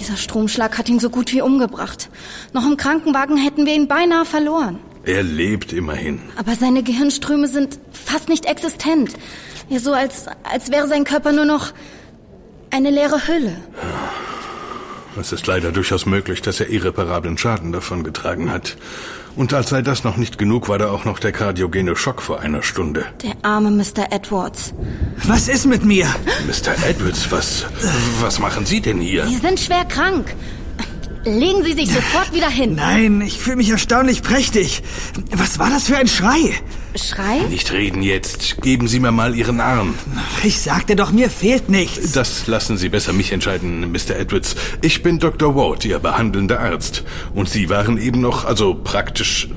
Dieser Stromschlag hat ihn so gut wie umgebracht. Noch im Krankenwagen hätten wir ihn beinahe verloren. Er lebt immerhin. Aber seine Gehirnströme sind fast nicht existent. Ja, so als wäre sein Körper nur noch eine leere Hülle. Es ist leider durchaus möglich, dass er irreparablen Schaden davongetragen hat. Und als sei das noch nicht genug, war da auch noch der kardiogene Schock vor einer Stunde. Der arme Mr. Edwards. Was ist mit mir? Mr. Edwards, was machen Sie denn hier? Sie sind schwer krank. Legen Sie sich sofort wieder hin. Nein, ich fühle mich erstaunlich prächtig. Was war das für ein Schrei? Schrei? Nicht reden jetzt. Geben Sie mir mal Ihren Arm. Ich sagte doch, mir fehlt nichts. Das lassen Sie besser mich entscheiden, Mr. Edwards. Ich bin Dr. Ward, Ihr behandelnder Arzt. Und Sie waren eben noch, also praktisch...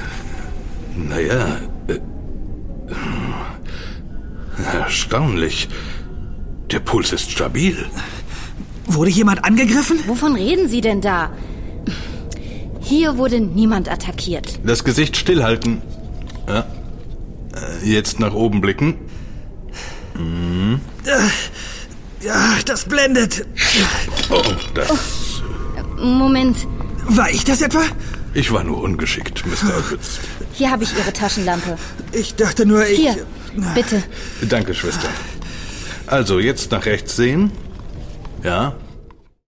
erstaunlich. Der Puls ist stabil. Wurde jemand angegriffen? Wovon reden Sie denn da? Hier wurde niemand attackiert. Das Gesicht stillhalten. Ja. Jetzt nach oben blicken. Mhm. Ja, das blendet. Oh, das... Moment. War ich das etwa? Ich war nur ungeschickt, Mr. Edwards. Hier habe ich Ihre Taschenlampe. Ich dachte nur, Hier, bitte. Danke, Schwester. Also, jetzt nach rechts sehen. Ja.